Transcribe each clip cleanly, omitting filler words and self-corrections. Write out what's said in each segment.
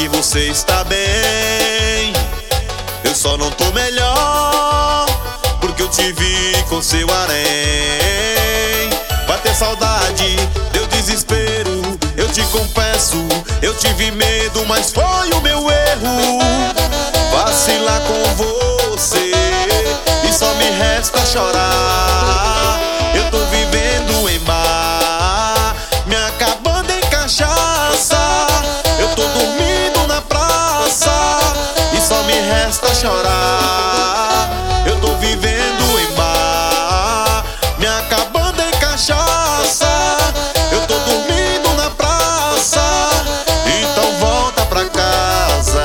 que você está bem. Eu só não tô melhor porque eu te vi com seu harém. Bater saudade, deu desespero, eu te confesso, eu tive medo, mas foi o meu erro vacilar com você, e só me resta chorar. Eu tô vivendo em bar, me acabando em cachaça. Eu tô dormindo na praça e só me resta chorar. Eu tô vivendo em bar, me acabando em cachaça. Eu tô dormindo na praça, então volta pra casa.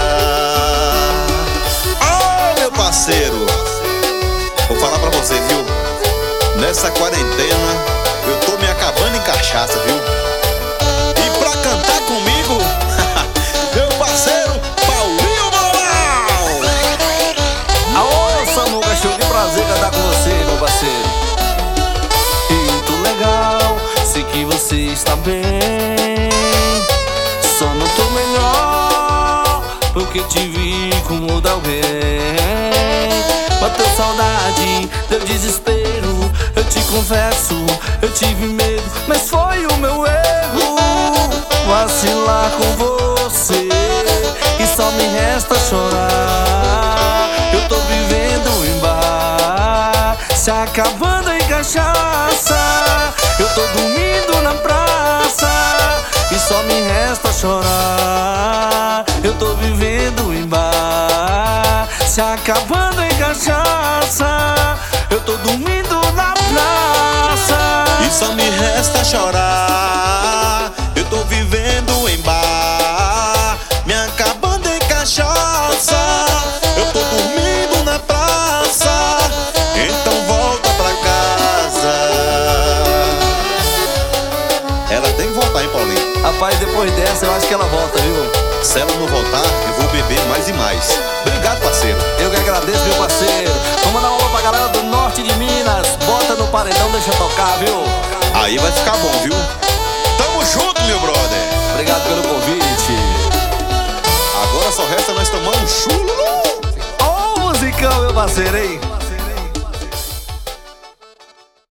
Oh, meu parceiro, vou falar pra você, viu? Nessa quarentena eu tô me acabando em cachaça, viu? E pra cantar comigo, meu parceiro Paulinho Moral. Aô, Samuca, show, que prazer cantar com você, meu parceiro. Eu tô legal, sei que você está bem. Só não tô melhor porque te vi com outra alguém. Bateu saudade, deu desespero, eu te confesso, eu tive medo, mas foi o meu erro vacilar com você, e só me resta chorar. Eu tô vivendo em bar, se acabando em cachaça. Eu tô dormindo na praça e só me resta chorar. Eu tô vivendo em bar, se acabando em cachaça. Eu tô dormindo na praça e só me resta chorar. Eu tô vivendo em bar, me acabando em cachaça. Eu tô dormindo na praça, então volta pra casa. Ela tem que voltar, hein, Paulinho? Rapaz, depois dessa eu acho que ela volta, viu? Se ela não voltar, eu vou beber mais e mais. Obrigado, parceiro. Eu que agradeço, meu parceiro. Vamos mandar uma alô pra galera do norte de Minas. Bota no paredão, deixa tocar, viu? Aí vai ficar bom, viu? Tamo junto, meu brother. Obrigado pelo convite. Agora só resta nós tomar um chulo. Ô, musicão, meu parceiro, hein?